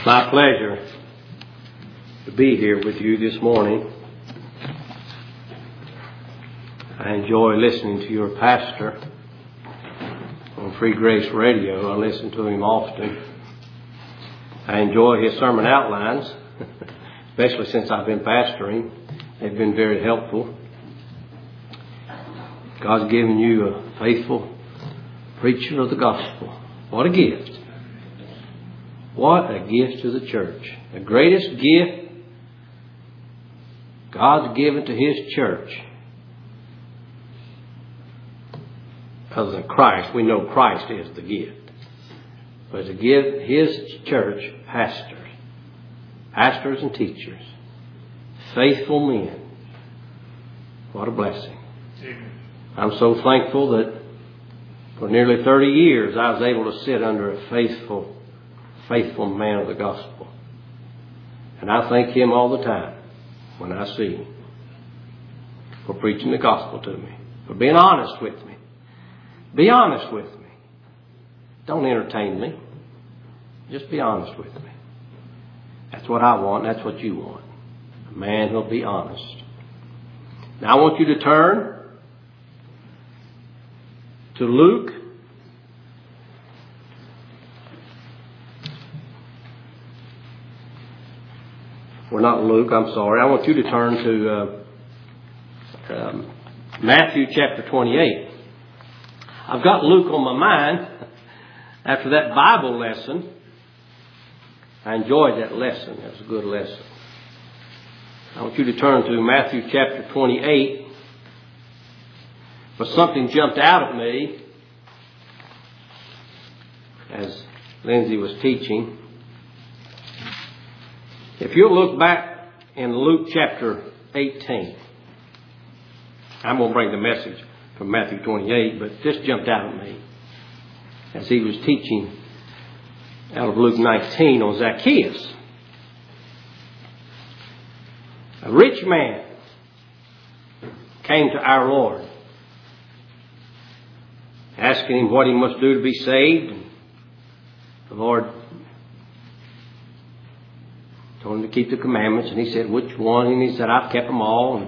My pleasure to be here with you this morning. I enjoy listening to your pastor on Free Grace Radio. I listen to him often. I enjoy his sermon outlines, especially since I've been pastoring. They've been very helpful. God's given you a faithful preacher of the gospel. What a gift. What a gift to the church. The greatest gift God's given to His church. Other than Christ, we know Christ is the gift. But to give His church pastors and teachers, faithful men. What a blessing. I'm so thankful that for nearly 30 years I was able to sit under a faithful man of the gospel. And I thank him all the time when I see him for preaching the gospel to me, for being honest with me. Be honest with me. Don't entertain me. Just be honest with me. That's what I want. That's what you want. A man who'll be honest. Now I want you to turn to Luke not Luke, I'm sorry. I want you to turn to Matthew chapter 28. I've got Luke on my mind after that Bible lesson. I enjoyed that lesson. It was a good lesson. I want you to turn to Matthew chapter 28. But something jumped out at me as Lindsay was teaching. If you'll look back in Luke chapter 18, I'm going to bring the message from Matthew 28, but this jumped out at me as he was teaching out of Luke 19 on Zacchaeus. A rich man came to our Lord, asking him what he must do to be saved. And the Lord told him to keep the commandments, and he said, which one? And he said, I've kept them all.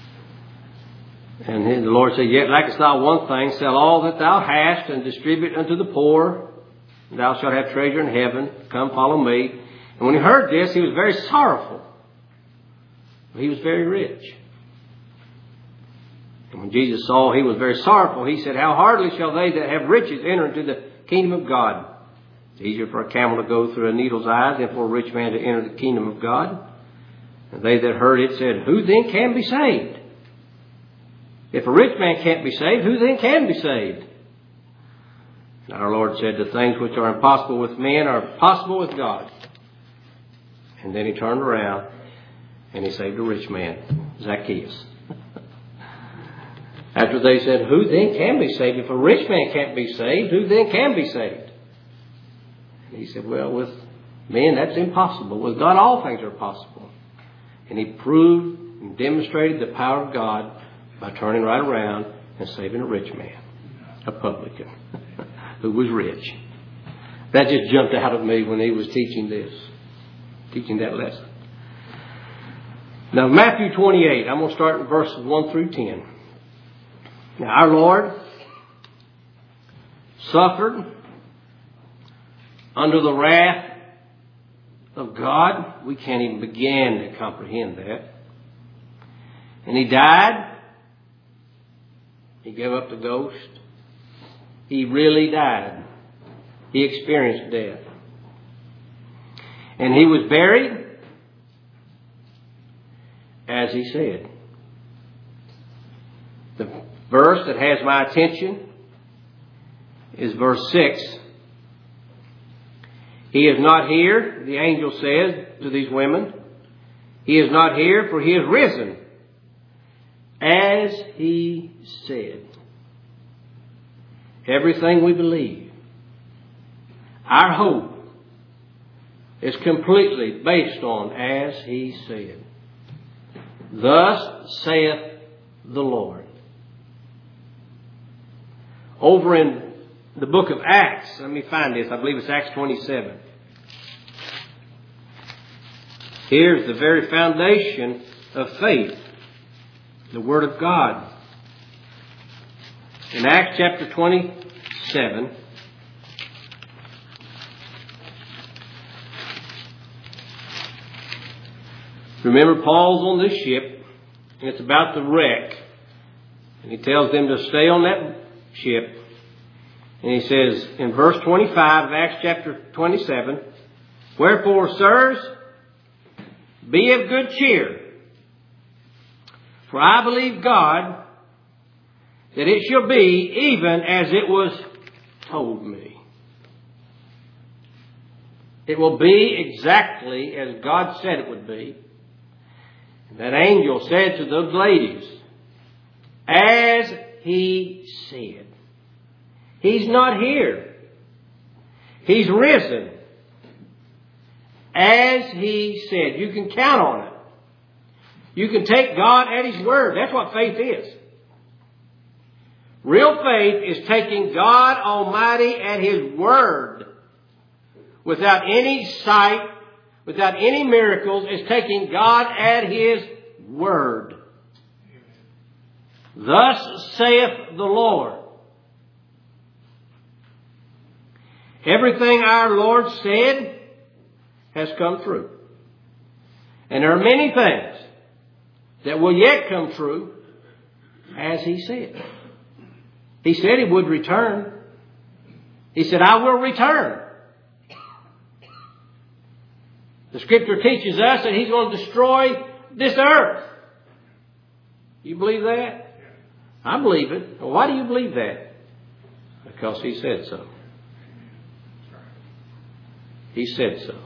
And the Lord said, yet lackest thou one thing, sell all that thou hast and distribute unto the poor, and thou shalt have treasure in heaven. Come, follow me. And when he heard this, he was very sorrowful. He was very rich. And when Jesus saw he was very sorrowful, he said, how hardly shall they that have riches enter into the kingdom of God? It's easier for a camel to go through a needle's eye than for a rich man to enter the kingdom of God. And they that heard it said, who then can be saved? If a rich man can't be saved, who then can be saved? And our Lord said, the things which are impossible with men are possible with God. And then he turned around and he saved a rich man, Zacchaeus. After they said, who then can be saved? If a rich man can't be saved, who then can be saved? And he said, well, with men, that's impossible. With God, all things are possible. And he proved and demonstrated the power of God by turning right around and saving a rich man, a publican, who was rich. That just jumped out at me when he was teaching that lesson. Now, Matthew 28, I'm going to start in verses 1 through 10. Now, our Lord suffered under the wrath of God. We can't even begin to comprehend that. And he died. He gave up the ghost. He really died. He experienced death. And he was buried as he said. The verse that has my attention is verse 6. He is not here, the angel says to these women. He is not here, for he is risen, as he said. Everything we believe, our hope, is completely based on as he said. Thus saith the Lord. Over in the book of Acts, let me find this. I believe it's Acts 27. Here's the very foundation of faith, the Word of God. In Acts chapter 27, remember, Paul's on this ship, and it's about to wreck. And he tells them to stay on that ship. And he says in verse 25 of Acts chapter 27, "Wherefore, sirs, be of good cheer, for I believe God that it shall be even as it was told me." It will be exactly as God said it would be. And that angel said to those ladies, "As he said." He's not here. He's risen. As he said. You can count on it. You can take God at His word. That's what faith is. Real faith is taking God Almighty at His word. Without any sight, without any miracles, it's taking God at His word. Thus saith the Lord. Everything our Lord said has come true. And there are many things that will yet come true as He said. He said He would return. He said, "I will return." The Scripture teaches us that He's going to destroy this earth. You believe that? I believe it. Well, why do you believe that? Because He said so. He said so.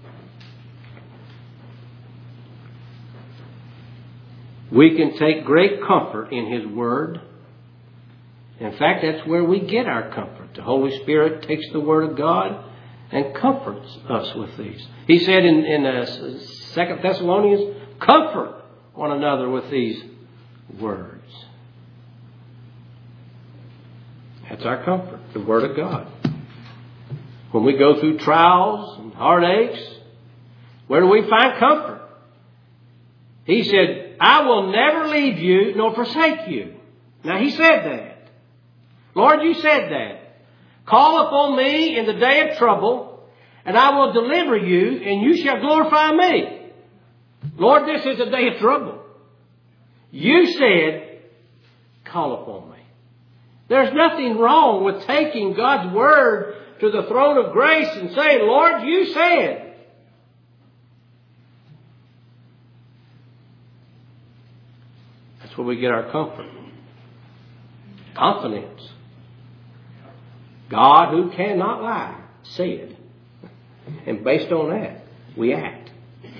We can take great comfort in His Word. In fact, that's where we get our comfort. The Holy Spirit takes the Word of God and comforts us with these. He said in 2 Thessalonians, "Comfort one another with these words." That's our comfort, the Word of God. When we go through trials and heartaches, where do we find comfort? He said, "I will never leave you nor forsake you." Now He said that. Lord, You said that. "Call upon me in the day of trouble, and I will deliver you, and you shall glorify me." Lord, this is a day of trouble. You said, "Call upon me." There's nothing wrong with taking God's Word to the throne of grace and saying, "Lord, You said." That's where we get our comfort. Confidence. God, who cannot lie, said. And based on that, we act.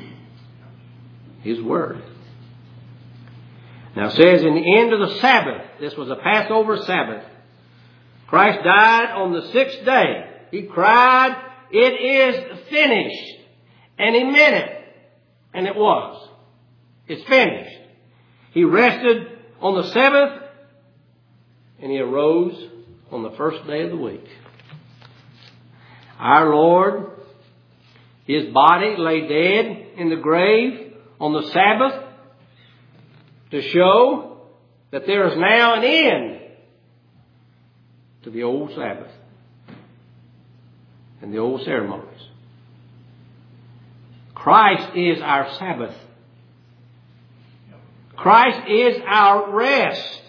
His Word. Now it says in the end of the Sabbath, this was a Passover Sabbath, Christ died on the 6th day. He cried, "It is finished." And He meant it. And it was. It's finished. He rested on the 7th, and He arose on the first day of the week. Our Lord, His body lay dead in the grave on the Sabbath to show that there is now an end to the old Sabbath and the old ceremonies. Christ is our Sabbath. Christ is our rest.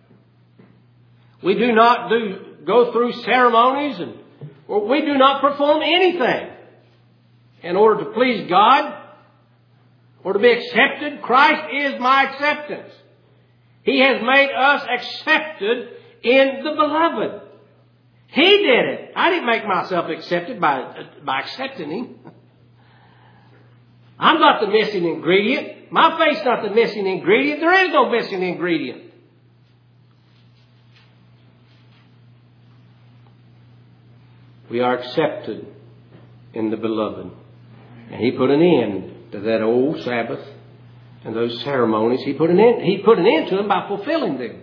We do not go through ceremonies, and we do not perform anything in order to please God or to be accepted. Christ is my acceptance. He has made us accepted in the Beloved. He did it. I didn't make myself accepted by accepting Him. I'm not the missing ingredient. My faith's not the missing ingredient. There is no missing ingredient. We are accepted in the Beloved. And He put an end to that old Sabbath and those ceremonies. He put an end to them by fulfilling them.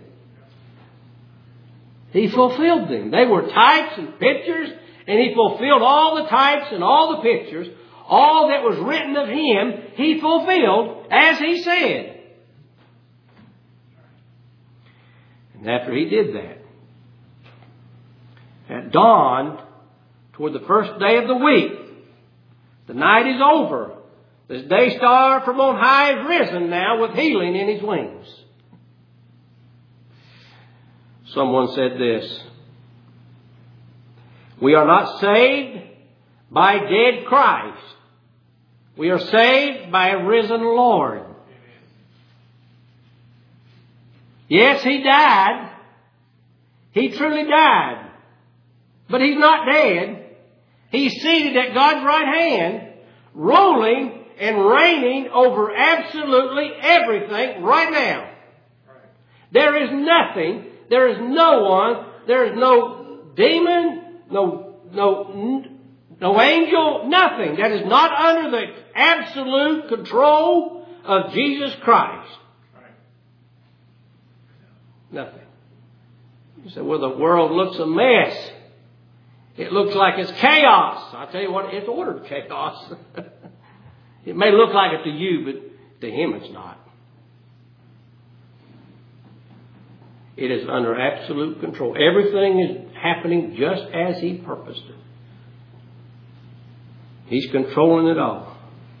He fulfilled them. They were types and pictures, and He fulfilled all the types and all the pictures, all that was written of Him, He fulfilled as He said. And after He did that, at dawn, toward the first day of the week, the night is over. The day star from on high is risen now with healing in His wings. Someone said this: we are not saved by dead Christ. We are saved by a risen Lord. Yes, He died. He truly died. But He's not dead. He's seated at God's right hand, ruling and reigning over absolutely everything right now. There is nothing, there is no one, there is no demon, no angel, nothing that is not under the absolute control of Jesus Christ. Nothing. You say, well, the world looks a mess. It looks like it's chaos. I tell you what, it's ordered chaos. It may look like it to you, but to Him it's not. It is under absolute control. Everything is happening just as He purposed it. He's controlling it all.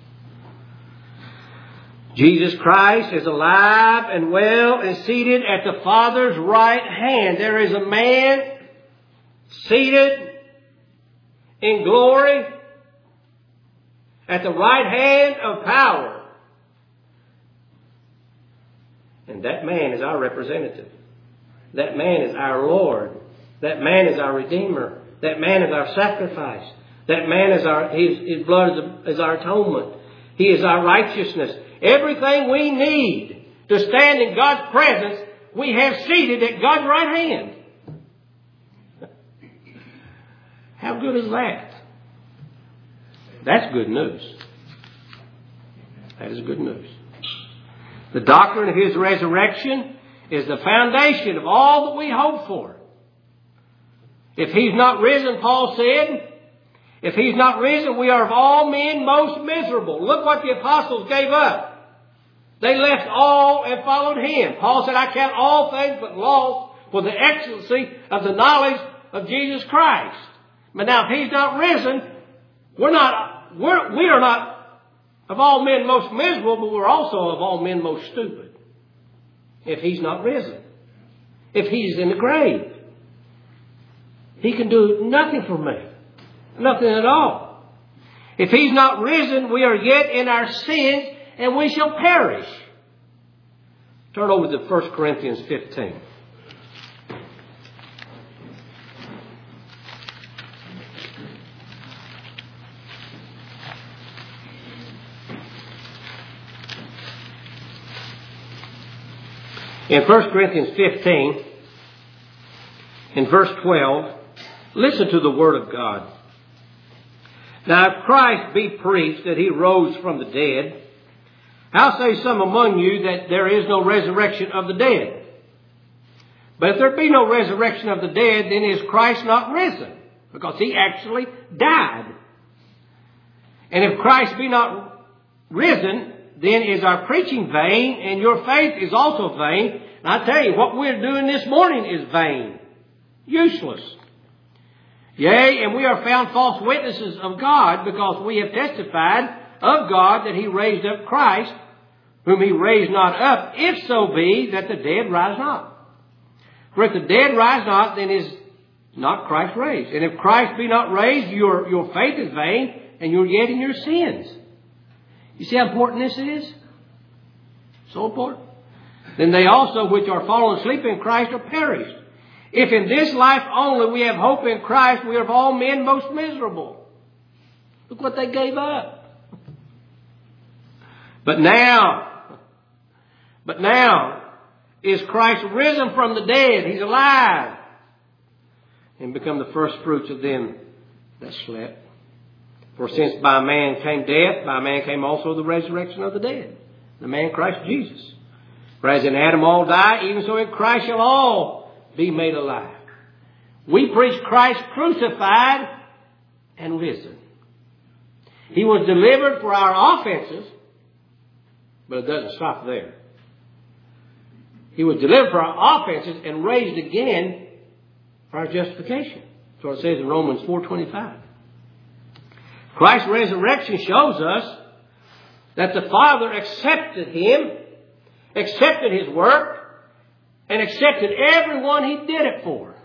Jesus Christ is alive and well and seated at the Father's right hand. There is a man seated in glory at the right hand of power. And that man is our representative. That man is our Lord. That man is our Redeemer. That man is our sacrifice. That man is His blood is our atonement. He is our righteousness. Everything we need to stand in God's presence, we have seated at God's right hand. How good is that? That's good news. That is good news. The doctrine of His resurrection is the foundation of all that we hope for. If He's not risen, Paul said, if He's not risen, we are of all men most miserable. Look what the apostles gave up. They left all and followed Him. Paul said, I count all things but loss for the excellency of the knowledge of Jesus Christ. But now if He's not risen, we are not of all men most miserable, but we're also of all men most stupid. If He's not risen. If He's in the grave. He can do nothing for me. Nothing at all. If He's not risen, we are yet in our sins and we shall perish. Turn over to 1 Corinthians 15. In 1 Corinthians 15, in verse 12, listen to the Word of God. Now if Christ be preached that He rose from the dead, how say some among you that there is no resurrection of the dead? But if there be no resurrection of the dead, then is Christ not risen? Because He actually died. And if Christ be not risen, then is our preaching vain, and your faith is also vain. And I tell you, what we're doing this morning is vain. Useless. Yea, and we are found false witnesses of God, because we have testified of God that He raised up Christ, whom He raised not up, if so be that the dead rise not. For if the dead rise not, then is not Christ raised. And if Christ be not raised, your faith is vain, and you're yet in your sins. You see how important this is? So important. Then they also which are fallen asleep in Christ are perished. If in this life only we have hope in Christ, we are of all men most miserable. Look what they gave up. But now is Christ risen from the dead. He's alive. And become the first fruits of them that slept. For since by man came death, by man came also the resurrection of the dead. The man Christ Jesus. For as in Adam all die, even so in Christ shall all be made alive. We preach Christ crucified and risen. He was delivered for our offenses, but it doesn't stop there. He was delivered for our offenses and raised again for our justification. That's what it says in Romans 4:25. Christ's resurrection shows us that the Father accepted Him, accepted His work, and accepted everyone He did it for.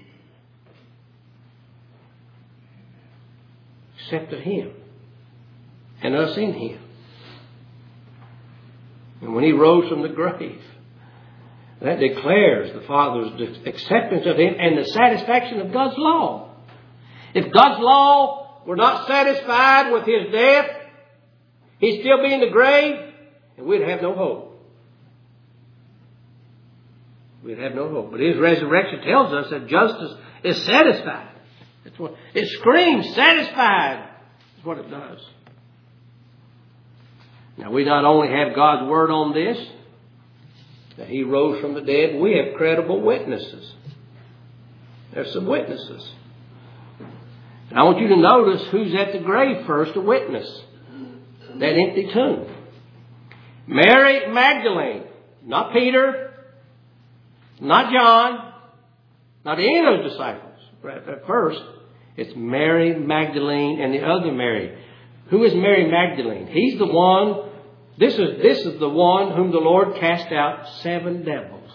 Accepted Him and us in Him. And when He rose from the grave, that declares the Father's acceptance of Him and the satisfaction of God's law. If God's law were not satisfied with His death, He'd still be in the grave, and we'd have no hope. We'd have no hope. But His resurrection tells us that justice is satisfied. That's what it screams, satisfied. That's what it does. Now, we not only have God's word on this, that He rose from the dead, we have credible witnesses. There's some witnesses. And I want you to notice who's at the grave first to witness that empty tomb. Mary Magdalene. Not Peter. Not John. Not any of those disciples. At first, it's Mary Magdalene and the other Mary. Who is Mary Magdalene? He's the one. This is the one whom the Lord cast out 7 devils.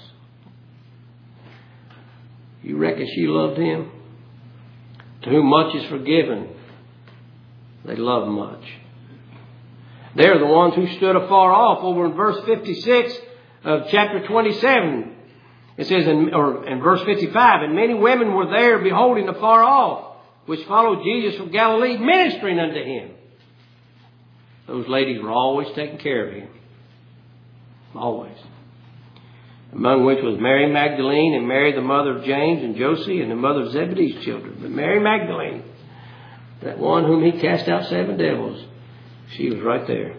You reckon she loved Him? To whom much is forgiven, they love much. They're the ones who stood afar off. Over in verse 56 of chapter 27, it says, in verse 55, and many women were there beholding afar off, which followed Jesus from Galilee, ministering unto Him. Those ladies were always taking care of Him. Always. Among which was Mary Magdalene and Mary the mother of James and Josie and the mother of Zebedee's children. But Mary Magdalene, that one whom He cast out 7 devils, she was right there.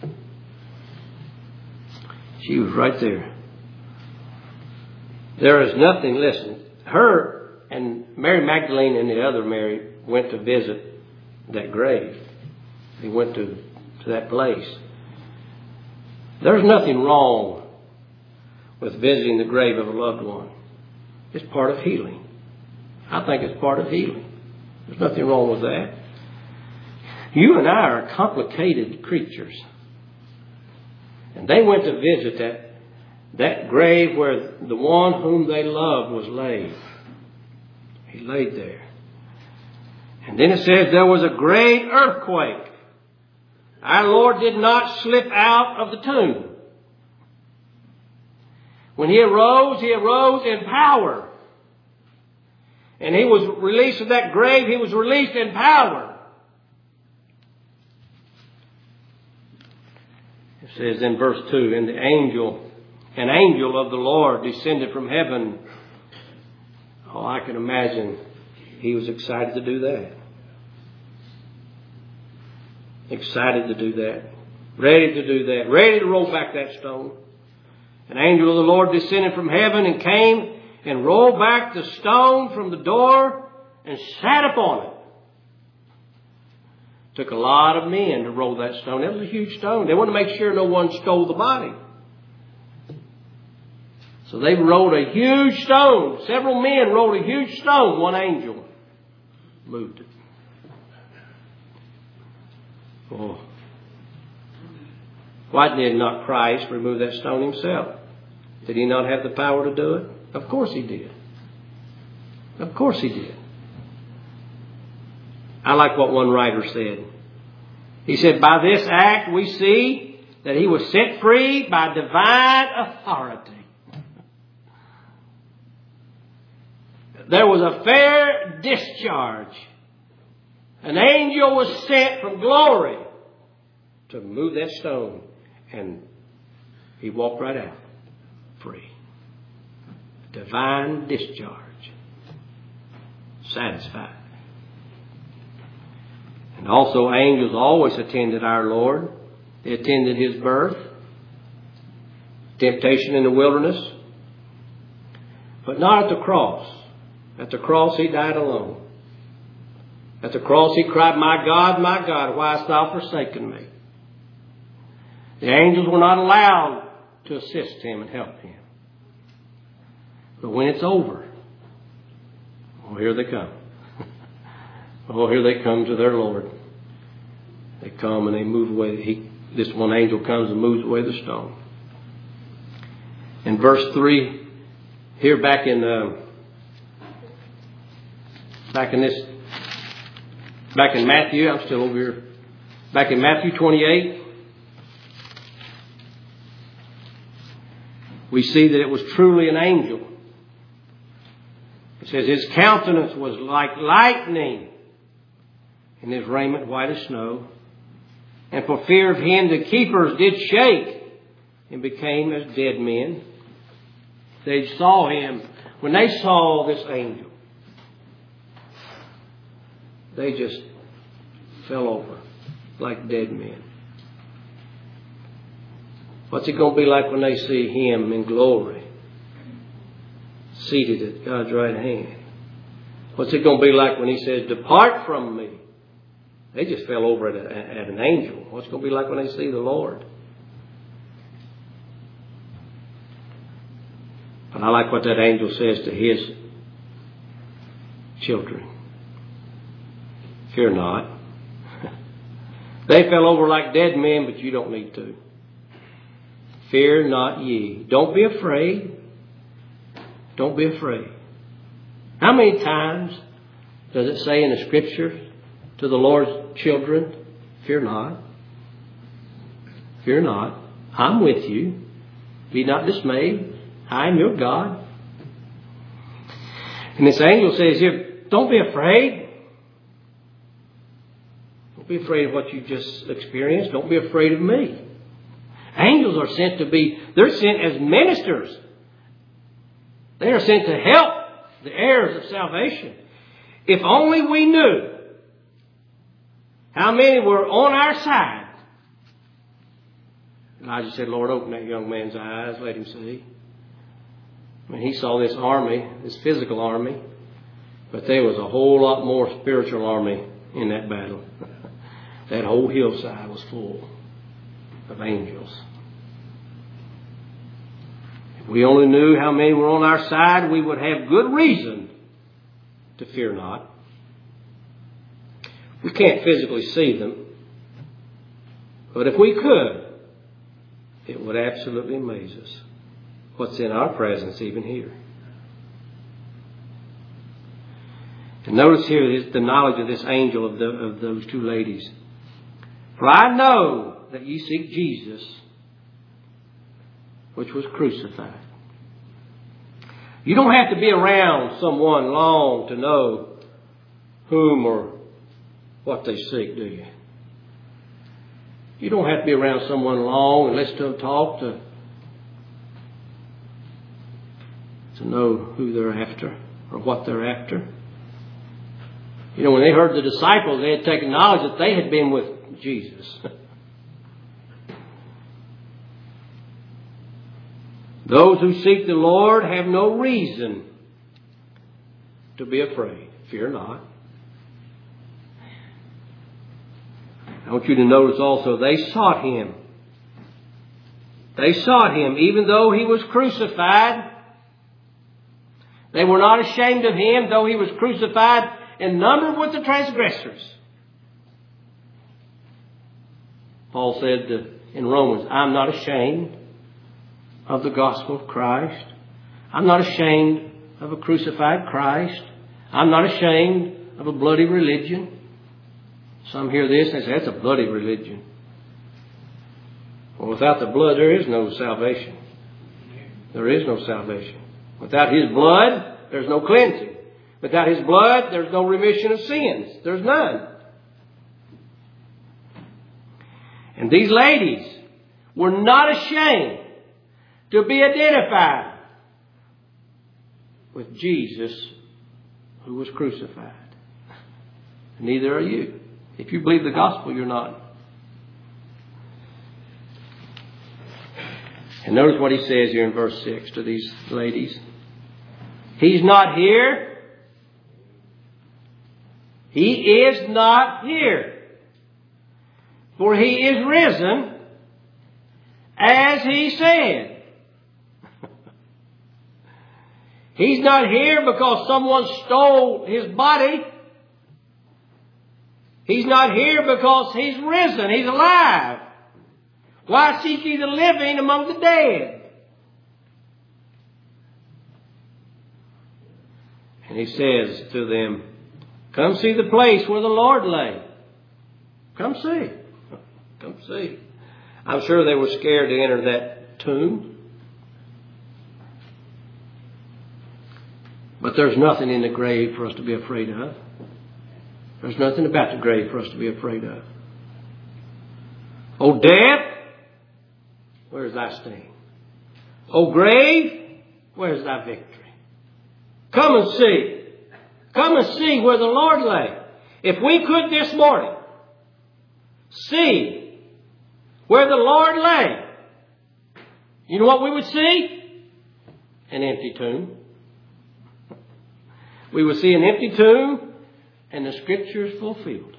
She was right there. There is nothing, listen, her and Mary Magdalene and the other Mary went to visit that grave. They went to that place. There's nothing wrong with visiting the grave of a loved one. It's part of healing. I think it's part of healing. There's nothing wrong with that. You and I are complicated creatures. And they went to visit that grave where the one whom they loved was laid. He laid there. And then it says there was a great earthquake. Our Lord did not slip out of the tomb. When He arose in power. And He was released from that grave. He was released in power. It says in verse 2, and an angel of the Lord descended from heaven. Oh, I can imagine He was excited to do that. Excited to do that. Ready to do that. Ready to roll back that stone. An angel of the Lord descended from heaven and came and rolled back the stone from the door and sat upon it. Took a lot of men to roll that stone. That was a huge stone. They wanted to make sure no one stole the body. So they rolled a huge stone. Several men rolled a huge stone. One angel moved it. Oh. Why did not Christ remove that stone Himself? Did He not have the power to do it? Of course He did. Of course He did. I like what one writer said. He said, by this act we see that He was set free by divine authority. There was a fair discharge. An angel was sent from glory to move that stone. And He walked right out. Free. Divine discharge. Satisfied. And also angels always attended our Lord. They attended His birth. Temptation in the wilderness. But not at the cross. At the cross He died alone. At the cross he cried, my God, why hast thou forsaken me? The angels were not allowed to assist him and help him. But when it's over, oh, here they come. Oh, here they come to their Lord. They come and they move away. This one angel comes and moves away the stone. In verse 3, here back in Matthew, I'm still over here. Back in Matthew 28, we see that it was truly an angel. It says, his countenance was like lightning, and his raiment white as snow. And for fear of him, the keepers did shake and became as dead men. They saw him. When they saw this angel, they just fell over like dead men. What's it going to be like when they see him in glory, seated at God's right hand? What's it going to be like when he says, depart from me? They just fell over at an angel. What's it going to be like when they see the Lord? But I like what that angel says to his children. Fear not. They fell over like dead men, but you don't need to. Fear not ye. Don't be afraid. Don't be afraid. How many times does it say in the Scripture to the Lord's children, fear not. Fear not. I'm with you. Be not dismayed. I am your God. And this angel says here, don't be afraid. Don't be afraid of what you just experienced. Don't be afraid of me. Angels are sent to be, they're sent as ministers. They are sent to help the heirs of salvation. If only we knew how many were on our side. Elijah said, Lord, open that young man's eyes. Let him see. I mean, he saw this army, this physical army, but there was a whole lot more spiritual army in that battle. That whole hillside was full of angels. If we only knew how many were on our side, we would have good reason to fear not. We can't physically see them, but if we could, it would absolutely amaze us what's in our presence even here. And notice here is the knowledge of this angel of those two ladies. For I know that ye seek Jesus, which was crucified. You don't have to be around someone long to know whom or what they seek, do you? You don't have to be around someone long and listen to them talk to know who they're after or what they're after. You know, when they heard the disciples, they had taken knowledge that they had been with Jesus. Those who seek the Lord have no reason to be afraid. Fear not. I want you to notice also, they sought him. They sought him even though he was crucified. They were not ashamed of him though he was crucified and numbered with the transgressors. Paul said in Romans, I'm not ashamed of the gospel of Christ. I'm not ashamed of a crucified Christ. I'm not ashamed of a bloody religion. Some hear this and say, that's a bloody religion. Well, without the blood, there is no salvation. There is no salvation. Without his blood, there's no cleansing. Without his blood, there's no remission of sins. There's none. And these ladies were not ashamed to be identified with Jesus who was crucified. Neither are you. If you believe the gospel, you're not. And notice what he says here in verse 6 to these ladies. He's not here. He is not here. For He is risen, as He said. He's not here because someone stole His body. He's not here because He's risen. He's alive. Why seek ye the living among the dead? And He says to them, come see the place where the Lord lay. Come see. Come see. I'm sure they were scared to enter that tomb. But there's nothing in the grave for us to be afraid of. There's nothing about the grave for us to be afraid of. O death, where is thy sting? O grave, where is thy victory? Come and see. Come and see where the Lord lay. If we could this morning see where the Lord lay, you know what we would see? An empty tomb. We would see an empty tomb and the Scriptures fulfilled.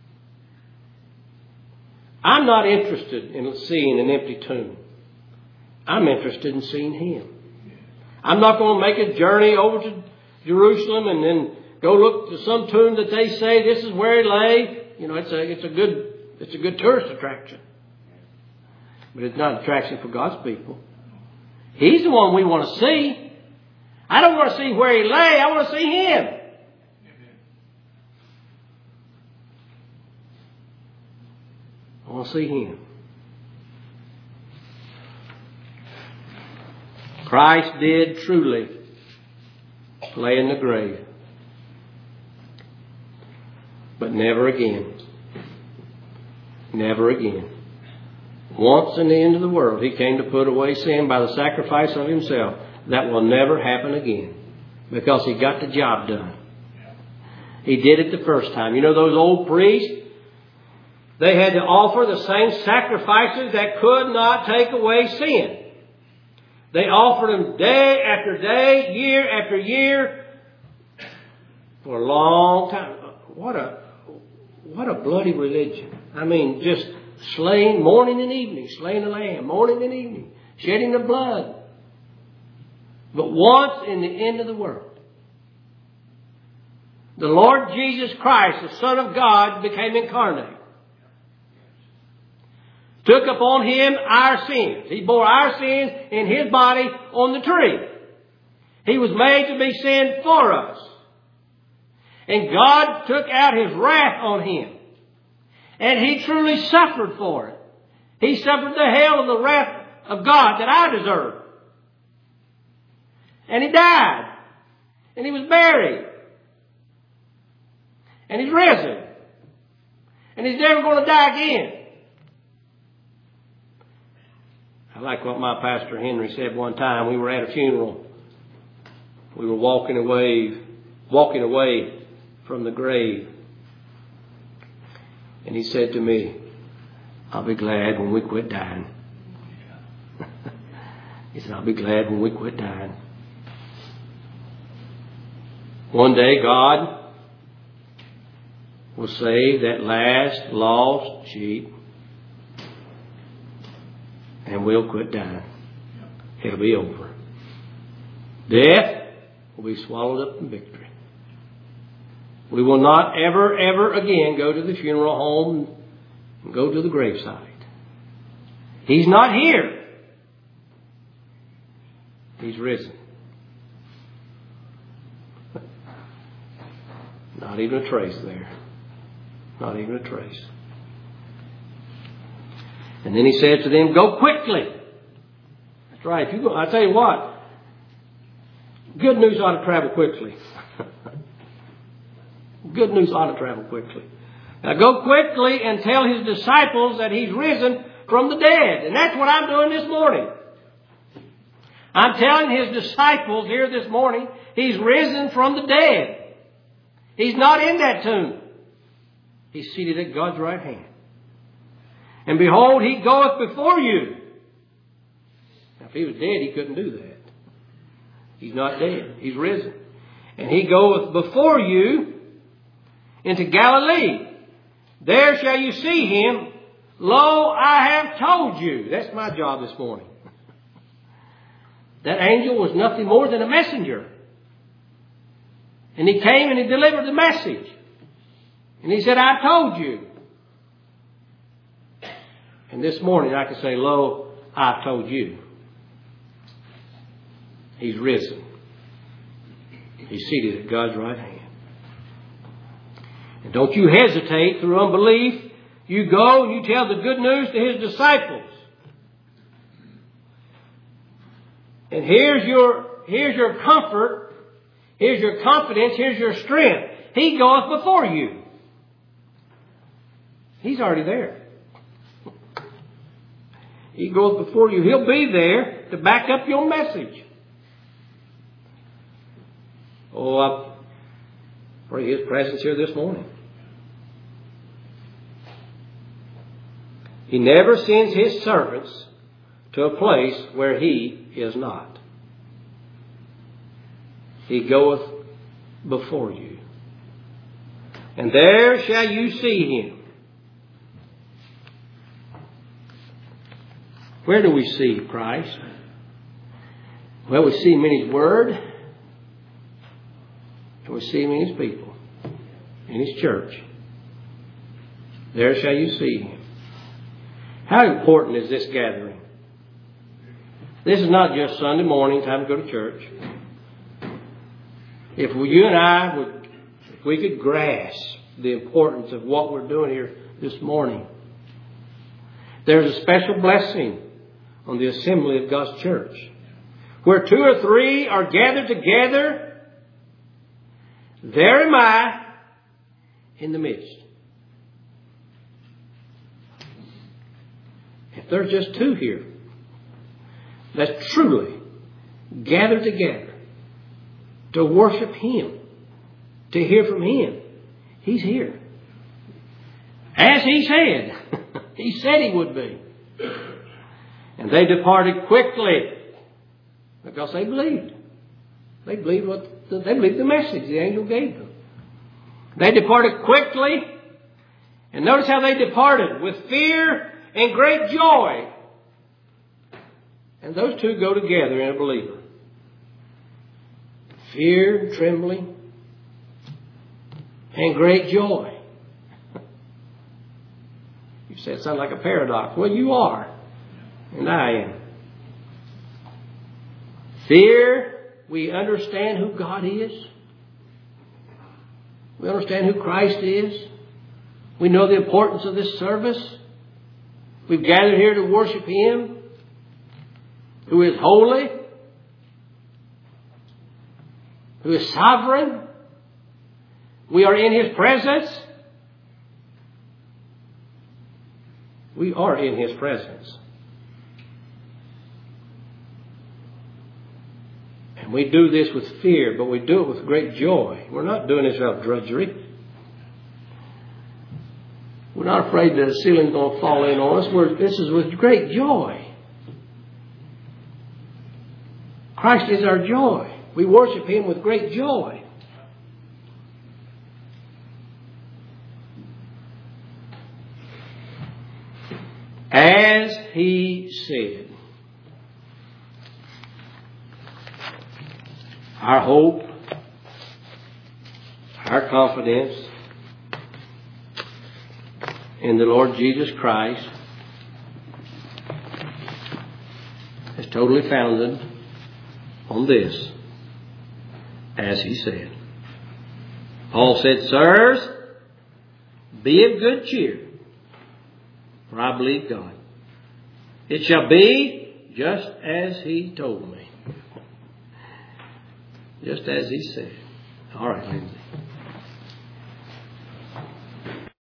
I'm not interested in seeing an empty tomb. I'm interested in seeing Him. I'm not going to make a journey over to Jerusalem and then go look to some tomb that they say this is where He lay. You know, it's a good tourist attraction. But it's not an attraction for God's people. He's the one we want to see. I don't want to see where He lay. I want to see Him. I want to see Him. Christ did truly lay in the grave. But never again. Never again. Once in the end of the world, He came to put away sin by the sacrifice of Himself. That will never happen again. Because He got the job done. He did it the first time. You know those old priests? They had to offer the same sacrifices that could not take away sin. They offered them day after day, year after year, for a long time. What a bloody religion. I mean, just slaying morning and evening, slaying the lamb, morning and evening, shedding the blood. But once in the end of the world, the Lord Jesus Christ, the Son of God, became incarnate. Took upon Him our sins. He bore our sins in His body on the tree. He was made to be sin for us. And God took out His wrath on Him. And He truly suffered for it. He suffered the hell of the wrath of God that I deserved. And He died. And He was buried. And He's risen. And He's never going to die again. I like what my pastor Henry said one time. We were at a funeral. We were walking away from the grave. And he said to me, I'll be glad when we quit dying. He said, I'll be glad when we quit dying. One day God will save that last lost sheep. And we'll quit dying. It'll be over. Death will be swallowed up in victory. We will not ever again go to the funeral home and go to the graveside. He's not here. He's risen. Not even a trace there. Not even a trace. And then He said to them, go quickly. That's right. If you go, I tell you what, good news ought to travel quickly. Good news ought to travel quickly. Now go quickly and tell His disciples that He's risen from the dead. And that's what I'm doing this morning. I'm telling His disciples here this morning, He's risen from the dead. He's not in that tomb. He's seated at God's right hand. And behold, He goeth before you. Now, if He was dead, He couldn't do that. He's not dead. He's risen. And He goeth before you. into Galilee. There shall you see him. Lo, I have told you. That's my job this morning. That angel was nothing more than a messenger. And he came and he delivered the message. And he said, I told you. And this morning I can say, lo, I told you. He's risen. He's seated at God's right hand. And don't you hesitate through unbelief. You go and you tell the good news to his disciples. And here's your comfort. Here's your confidence. Here's your strength. He goeth before you. He's already there. He goeth before you. He'll be there to back up your message. Oh, I pray his presence here this morning. He never sends his servants to a place where he is not. He goeth before you. And there shall you see him. Where do we see Christ? Well, we see him in his word. And we see him in his people. In his church. There shall you see him. How important is this gathering? This is not just Sunday morning, time to go to church. If you and I if we could grasp the importance of what we're doing here this morning, there's a special blessing on the assembly of God's church. Where 2 or 3 are gathered together, there am I in the midst. If there's just 2 here that truly gather together to worship him, to hear from him, he's here. As he said. He said he would be. And they departed quickly because they believed. They believed the message the angel gave them. They departed quickly. And notice how they departed with fear and great joy. And those 2 go together in a believer. Fear, trembling, and great joy. You say it sounds like a paradox. Well, you are. And I am. Fear, we understand who God is. We understand who Christ is. We know the importance of this service. We've gathered here to worship him, who is holy, who is sovereign. We are in his presence. We are in his presence. And we do this with fear, but we do it with great joy. We're not doing this out of drudgery. We're not afraid that the ceiling's going to fall in on us. This is with great joy. Christ is our joy. We worship him with great joy. As he said. Our hope, our confidence in the Lord Jesus Christ is totally founded on this, as he said. Paul said, sirs, be of good cheer, for I believe God. It shall be just as he told me. Just as he said. All right, Lindsay.